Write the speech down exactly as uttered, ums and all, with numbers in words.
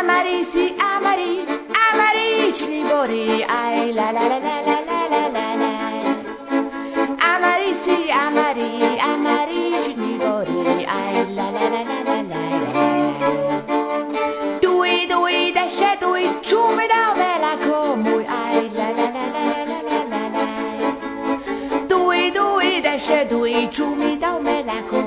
Amari, sì, amari, amari, cinibori, ai la la la la la la la la la. Amari, sì, amari, amari, cinibori, ai la la la la la la la. Dui, dui, desce, dui, ciumi da me la comui, ai la la la la la la la la la. Dui, dui, desce, dui, ciumi da me la comui.